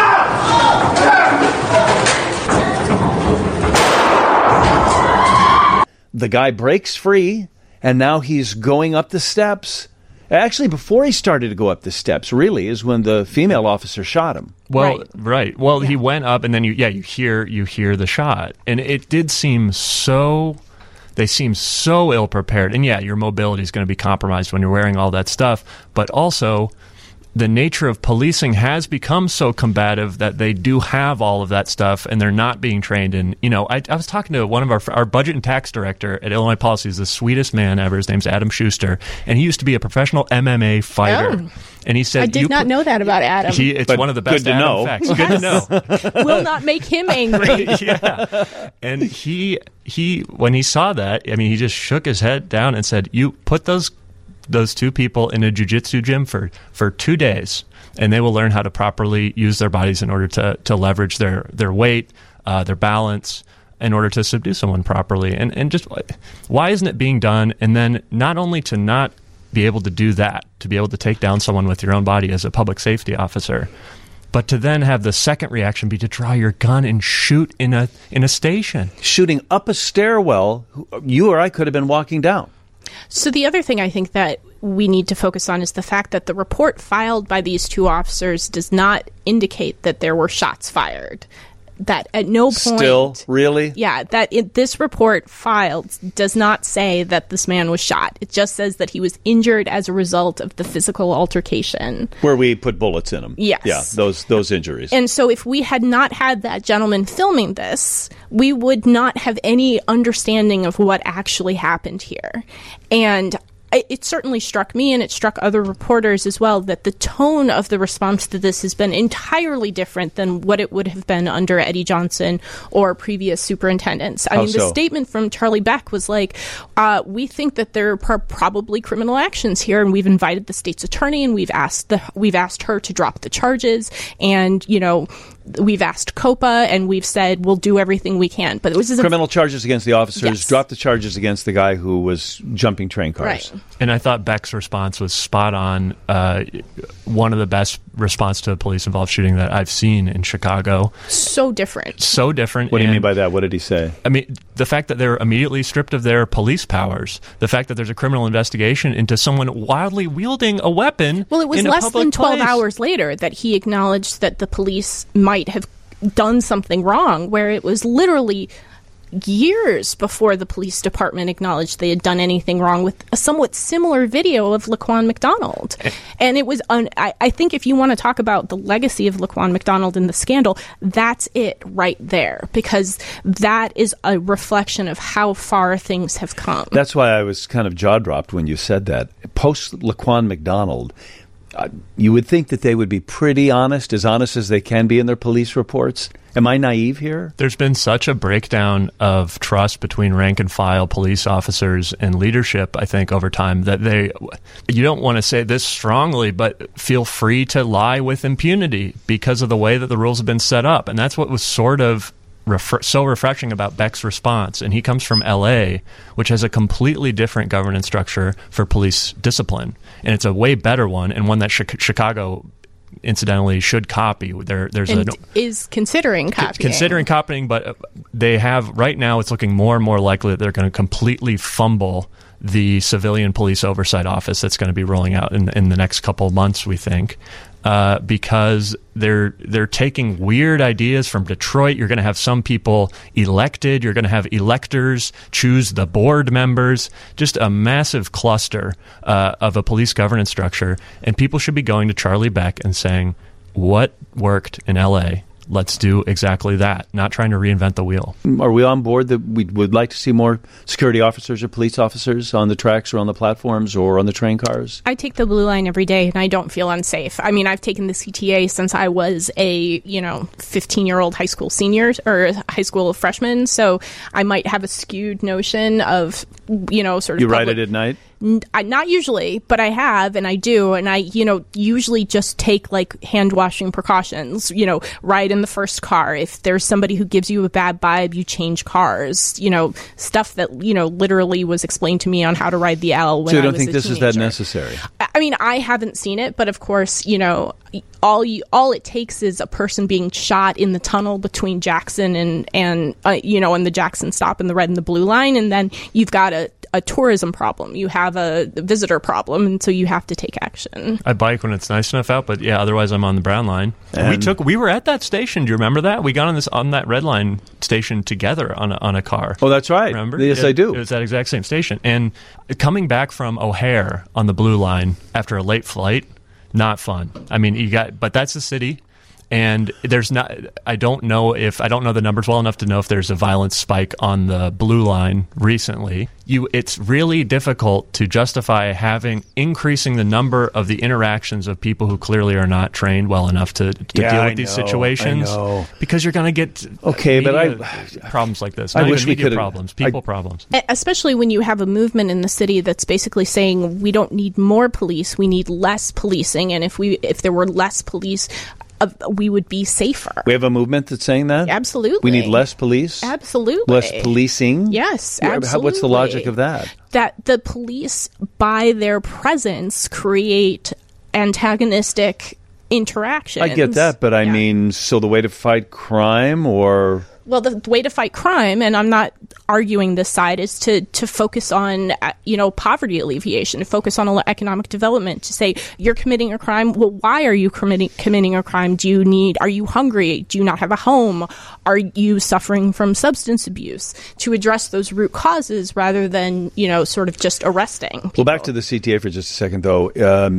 S7: out!
S1: The guy breaks free, and now he's going up the steps. Actually, before he started to go up the steps, really, is when the female officer shot him.
S3: Well, right. Well, he went up, and then you hear the shot, and it did seem so. They seem so ill prepared, and your mobility is going to be compromised when you're wearing all that stuff. But also, the nature of policing has become so combative that they do have all of that stuff, and they're not being trained in. I was talking to one of our budget and tax director at Illinois Policy. He's the sweetest man ever. His name's Adam Schuster, and he used to be a professional MMA fighter.
S4: Oh.
S3: And he said,
S4: I did not know that about Adam.
S3: It's one of the best Adam facts. Good to know.
S4: Will not make him angry.
S3: And he when he saw that, he just shook his head down and said, "You put those two people in a jiu-jitsu gym for 2 days, and they will learn how to properly use their bodies in order to leverage their weight, their balance, in order to subdue someone properly." And just why isn't it being done? And then not only to not be able to do that, to be able to take down someone with your own body as a public safety officer, but to then have the second reaction be to draw your gun and shoot in a station.
S1: Shooting up a stairwell, you or I could have been walking down.
S4: So the other thing I think that we need to focus on is the fact that the report filed by these two officers does not indicate that there were shots fired. That at no point...
S1: Still? Really?
S4: Yeah, that this report filed does not say that this man was shot. It just says that he was injured as a result of the physical altercation.
S1: Where we put bullets in him.
S4: Yes.
S1: Yeah, those injuries.
S4: And so if we had not had that gentleman filming this, we would not have any understanding of what actually happened here. And it certainly struck me, and it struck other reporters as well, that the tone of the response to this has been entirely different than what it would have been under Eddie Johnson or previous superintendents. The statement from Charlie Beck was like, we think that there are probably criminal actions here, and we've invited the state's attorney, and we've asked her to drop the charges, and we've asked COPA, and we've said we'll do everything we can. But it was
S1: criminal charges against the officers.
S4: Yes.
S1: Drop the charges against the guy who was jumping train cars.
S4: Right.
S3: And I thought Beck's response was spot on. One of the best response to a police-involved shooting that I've seen in Chicago.
S4: So different.
S3: So different.
S1: What do you mean by that? What did he say?
S3: The fact that they're immediately stripped of their police powers, the fact that there's a criminal investigation into someone wildly wielding a weapon.
S4: Well, it was less than 12 hours later that he acknowledged that the police might have done something wrong, where it was literally years before the police department acknowledged they had done anything wrong, with a somewhat similar video of Laquan McDonald. And it was, I think if you want to talk about the legacy of Laquan McDonald in the scandal, that's it right there, because that is a reflection of how far things have come.
S1: That's why I was kind of jaw-dropped when you said that. Post Laquan McDonald, you would think that they would be pretty honest as they can be in their police reports. Am I naive here?
S3: There's been such a breakdown of trust between rank and file police officers and leadership, I think, over time, that you don't want to say this strongly, but feel free to lie with impunity because of the way that the rules have been set up. And that's what was sort of so refreshing about Beck's response. And he comes from L.A., which has a completely different governance structure for police discipline. And it's a way better one, and one that Chicago, incidentally, should copy.
S4: Is considering copying.
S3: Considering copying, but they have, right now, it's looking more and more likely that they're going to completely fumble the civilian police oversight office that's going to be rolling out in the next couple of months, we think. Because they're taking weird ideas from Detroit. You're going to have some people elected. You're going to have electors choose the board members. Just a massive cluster of a police governance structure. And people should be going to Charlie Beck and saying, what worked in L.A.? Let's do exactly that, not trying to reinvent the wheel.
S1: Are we on board that we would like to see more security officers or police officers on the tracks or on the platforms or on the train cars?
S4: I take the Blue Line every day, and I don't feel unsafe. I've taken the CTA since I was a 15-year-old high school senior or high school freshman, so I might have a skewed notion of, sort of...
S1: You ride it at night?
S4: Not usually, but I have, and I do, and I, usually just take hand washing precautions, ride in the first car. If there's somebody who gives you a bad vibe, you change cars, stuff that, literally was explained to me on how to ride the L when I was a teenager. So you don't think this
S1: is that necessary?
S4: I haven't seen it, but of course, all it takes is a person being shot in the tunnel between Jackson and the Jackson stop and the Red and the Blue Line, and then you've got a a tourism problem. You have a visitor problem, and so you have to take action.
S3: I bike when it's nice enough out, but yeah, otherwise I'm on the Brown line. We were at that station. Do you remember that? We got on that Red Line station together on a car.
S1: Oh, that's right.
S3: Remember?
S1: Yes, I do.
S3: It was that exact same station. And coming back from O'Hare on the Blue Line after a late flight, not fun. I mean, but that's the city. And there's not. I don't know the numbers well enough to know if there's a violent spike on the Blue Line recently. It's really difficult to justify increasing the number of the interactions of people who clearly are not trained well enough to deal with these situations.
S1: I know.
S3: Because you're going to get problems like this.
S1: I wish we could
S3: problems.
S4: Especially when you have a movement in the city that's basically saying we don't need more police, we need less policing, and if there were less police, we would be safer.
S1: We have a movement that's saying that?
S4: Absolutely.
S1: We need less police?
S4: Absolutely.
S1: Less policing?
S4: Yes, absolutely.
S1: What's the logic of that?
S4: That the police, by their presence, create antagonistic interactions.
S1: I get that, but I mean, so the way to fight crime or...
S4: Well, the way to fight crime, and I'm not arguing this side, is to focus on, poverty alleviation, to focus on economic development, to say, you're committing a crime. Well, why are you committing a crime? Are you hungry? Do you not have a home? Are you suffering from substance abuse? To address those root causes rather than, sort of just arresting people.
S1: Well, back to the CTA for just a second, though.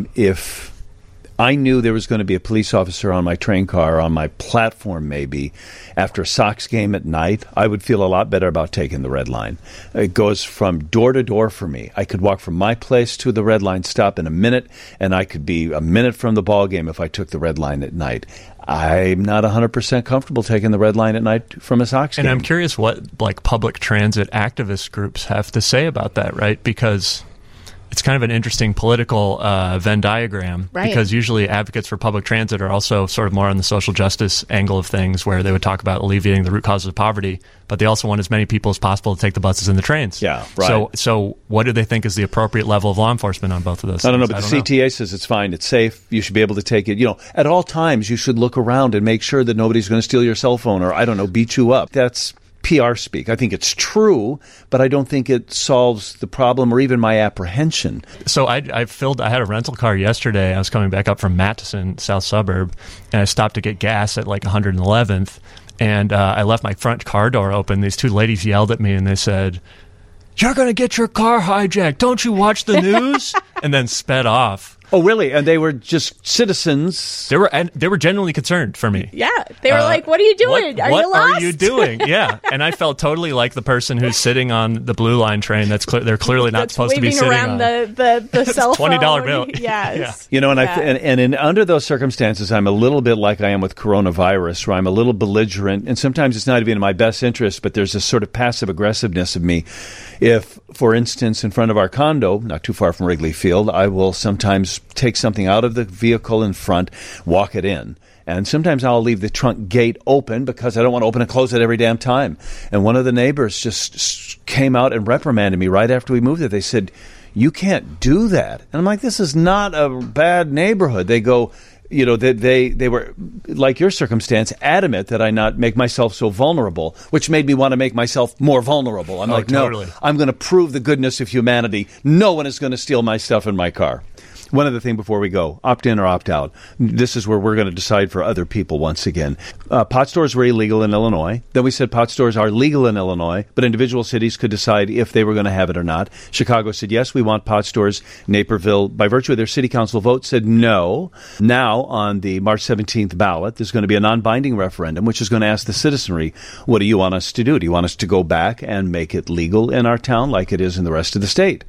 S1: If I knew there was going to be a police officer on my train car, on my platform maybe, after a Sox game at night, I would feel a lot better about taking the Red Line. It goes from door to door for me. I could walk from my place to the Red Line stop in a minute, and I could be a minute from the ball game if I took the Red Line at night. I'm not 100% comfortable taking the Red Line at night from a Sox game.
S3: And I'm curious what public transit activist groups have to say about that, right? Because it's kind of an interesting political Venn diagram,
S4: right?
S3: Because usually advocates for public transit are also sort of more on the social justice angle of things, where they would talk about alleviating the root causes of poverty, but they also want as many people as possible to take the buses and the trains.
S1: Yeah, right.
S3: So what do they think is the appropriate level of law enforcement on both of those things?
S1: I don't know, but the CTA says it's fine, it's safe, you should be able to take it. At all times, you should look around and make sure that nobody's going to steal your cell phone or, beat you up. That's PR speak. I think it's true, but I don't think it solves the problem or even my apprehension.
S3: So I had a rental car yesterday. I was coming back up from Mattison, south suburb, and I stopped to get gas at 111th, and I left my front car door open. These two ladies yelled at me, and they said, "You're going to get your car hijacked. Don't you watch the news?" And then sped off.
S1: Oh, really? And they were just citizens?
S3: They were genuinely concerned for me.
S4: Yeah. They were like, what are you doing? Are you lost?
S3: What are you doing? Yeah. And I felt totally like the person who's sitting on the Blue Line train they're clearly not supposed to be sitting
S4: around
S3: on.
S4: the cell phone.
S3: $20 bill.
S4: Yes.
S1: Yeah. Under those circumstances, I'm a little bit like I am with coronavirus, where I'm a little belligerent, and sometimes it's not even in my best interest, but there's this sort of passive aggressiveness of me. If, for instance, in front of our condo, not too far from Wrigley Field, I will sometimes take something out of the vehicle in front, walk it in. And sometimes I'll leave the trunk gate open because I don't want to open and close it every damn time. And one of the neighbors just came out and reprimanded me right after we moved it. They said, "You can't do that." And I'm like, this is not a bad neighborhood. They go, they were, like your circumstance, adamant that I not make myself so vulnerable, which made me want to make myself more vulnerable. I'm
S3: totally.
S1: No, I'm going to prove the goodness of humanity. No one is going to steal my stuff in my car. One other thing before we go, opt in or opt out. This is where we're going to decide for other people once again. Pot stores were illegal in Illinois. Then we said pot stores are legal in Illinois, but individual cities could decide if they were going to have it or not. Chicago said, yes, we want pot stores. Naperville, by virtue of their city council vote, said no. Now, on the March 17th ballot, there's going to be a non-binding referendum, which is going to ask the citizenry, what do you want us to do? Do you want us to go back and make it legal in our town like it is in the rest of the state?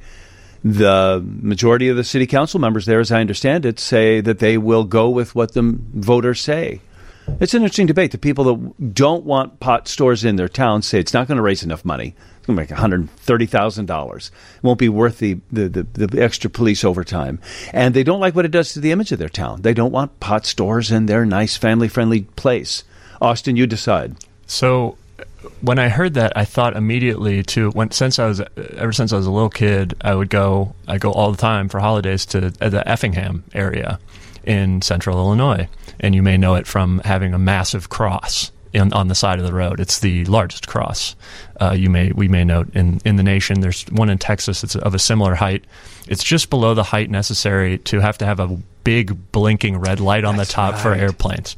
S1: The majority of the city council members there, as I understand it, say that they will go with what the voters say. It's an interesting debate. The people that don't want pot stores in their town say it's not going to raise enough money. It's going to make $130,000. It won't be worth the extra police overtime. And they don't like what it does to the image of their town. They don't want pot stores in their nice, family-friendly place. Austin, you decide.
S3: So when I heard that, I thought immediately ever since I was a little kid, I go all the time for holidays to the Effingham area in central Illinois, and you may know it from having a massive cross on the side of the road. It's the largest cross we may note in the nation. There's one in Texas that's of a similar height. It's just below the height necessary to have a big blinking red light on the top for airplanes.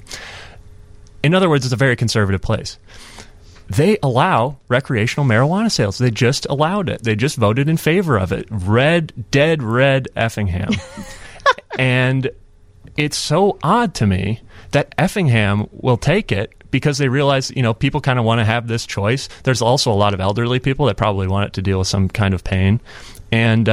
S3: In other words, it's a very conservative place. They allow recreational marijuana sales. They just allowed it. They just voted in favor of it. Dead red Effingham. And it's so odd to me that Effingham will take it because they realize, people kind of want to have this choice. There's also a lot of elderly people that probably want it to deal with some kind of pain. And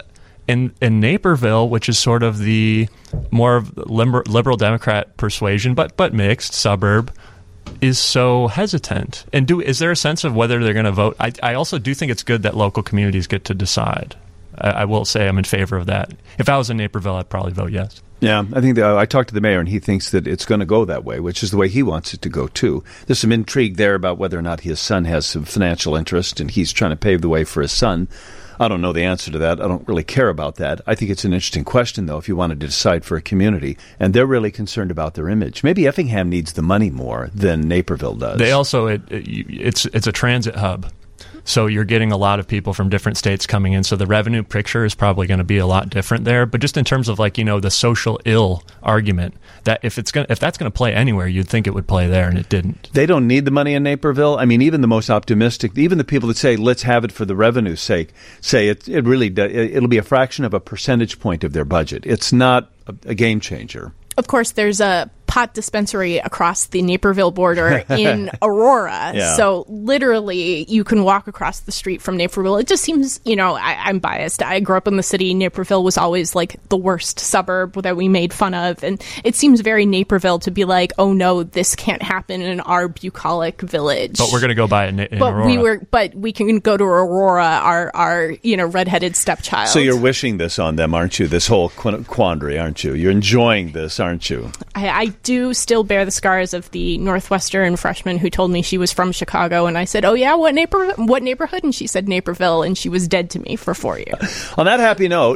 S3: in Naperville, which is sort of the more liberal Democrat persuasion, but mixed suburb, is so hesitant. And is there a sense of whether they're going to vote? I also do think it's good that local communities get to decide. I will say I'm in favor of that. If I was in Naperville, I'd probably vote yes.
S1: Yeah, I think I talked to the mayor, and he thinks that it's going to go that way, which is the way he wants it to go, too. There's some intrigue there about whether or not his son has some financial interest, and he's trying to pave the way for his son. I don't know the answer to that. I don't really care about that. I think it's an interesting question, though, if you wanted to decide for a community. And they're really concerned about their image. Maybe Effingham needs the money more than Naperville does.
S3: They also, it's a transit hub. So you're getting a lot of people from different states coming in. So the revenue picture is probably going to be a lot different there. But just in terms of the social ill argument, that if that's going to play anywhere, you'd think it would play there, and it didn't.
S1: They don't need the money in Naperville. I mean, even the most optimistic, even the people that say let's have it for the revenue's sake, say it really it'll be a fraction of a percentage point of their budget. It's not a game changer.
S4: Of course, there's a pot dispensary across the Naperville border in Aurora.
S1: Yeah.
S4: So literally, you can walk across the street from Naperville. It just seems, I'm biased. I grew up in the city. Naperville was always like the worst suburb that we made fun of. And it seems very Naperville to be like, oh no, this can't happen in our bucolic village.
S3: But we're going to go by it in Aurora.
S4: But we can go to Aurora, our redheaded stepchild.
S1: So you're wishing this on them, aren't you? This whole quandary, aren't you? You're enjoying this, aren't you?
S4: I do still bear the scars of the Northwestern freshman who told me she was from Chicago, and I said, "Oh yeah, what neighborhood?" And she said Naperville, and she was dead to me for 4 years.
S1: On that happy note,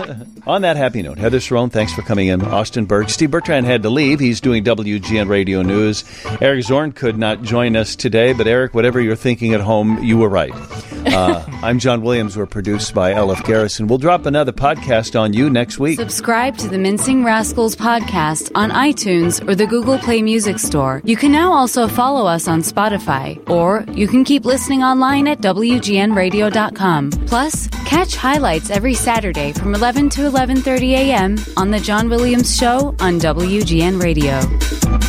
S1: Heather Cerrone, thanks for coming in. Austin Berg, Steve Bertrand had to leave. He's doing WGN Radio News. Eric Zorn could not join us today, but Eric, whatever you're thinking at home, you were right. I'm John Williams. We're produced by Elif Garrison. We'll drop another podcast on you next week.
S9: Subscribe to the Mincing Rascals podcast on iTunes or the Google Play Music Store. You can now also follow us on Spotify, or you can keep listening online at WGNradio.com. Plus, catch highlights every Saturday from 11 to 11:30 a.m. on The John Williams Show on WGN Radio.